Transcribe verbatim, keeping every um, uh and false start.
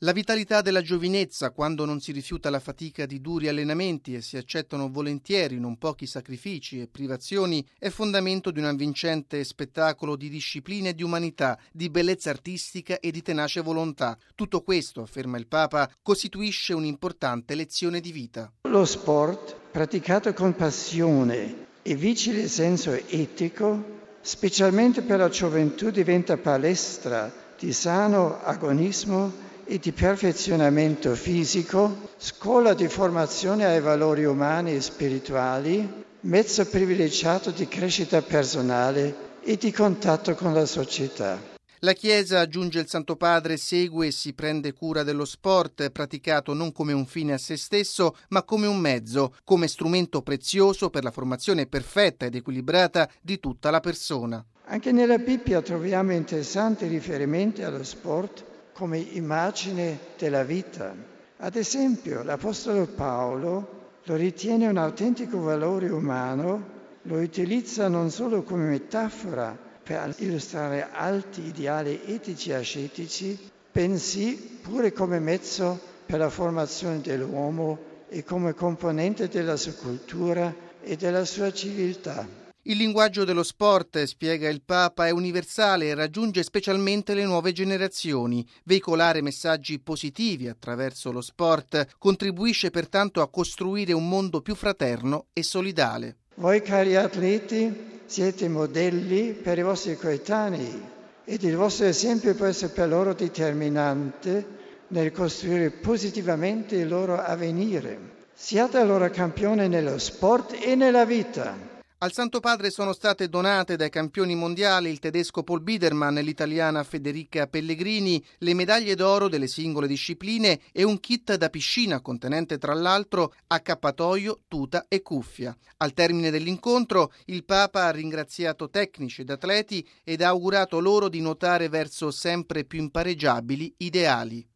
La vitalità della giovinezza, quando non si rifiuta la fatica di duri allenamenti e si accettano volentieri non pochi sacrifici e privazioni, è fondamento di un vincente spettacolo di disciplina e di umanità, di bellezza artistica e di tenace volontà. Tutto questo, afferma il Papa, costituisce un'importante lezione di vita. Lo sport, praticato con passione e vigile senso etico, specialmente per la gioventù, diventa palestra di sano agonismo e di perfezionamento fisico, scuola di formazione ai valori umani e spirituali, mezzo privilegiato di crescita personale e di contatto con la società. La Chiesa, aggiunge il Santo Padre, segue e si prende cura dello sport, praticato non come un fine a se stesso, ma come un mezzo, come strumento prezioso per la formazione perfetta ed equilibrata di tutta la persona. Anche nella Bibbia troviamo interessanti riferimenti allo sport come immagine della vita. Ad esempio, l'Apostolo Paolo lo ritiene un autentico valore umano, lo utilizza non solo come metafora per illustrare alti ideali etici e ascetici, bensì pure come mezzo per la formazione dell'uomo e come componente della sua cultura e della sua civiltà. Il linguaggio dello sport, spiega il Papa, è universale e raggiunge specialmente le nuove generazioni. Veicolare messaggi positivi attraverso lo sport contribuisce pertanto a costruire un mondo più fraterno e solidale. Voi cari atleti siete modelli per i vostri coetanei ed il vostro esempio può essere per loro determinante nel costruire positivamente il loro avvenire. Siate allora campioni nello sport e nella vita. Al Santo Padre sono state donate dai campioni mondiali il tedesco Paul Biedermann e l'italiana Federica Pellegrini le medaglie d'oro delle singole discipline e un kit da piscina contenente tra l'altro accappatoio, tuta e cuffia. Al termine dell'incontro il Papa ha ringraziato tecnici ed atleti ed ha augurato loro di nuotare verso sempre più impareggiabili ideali.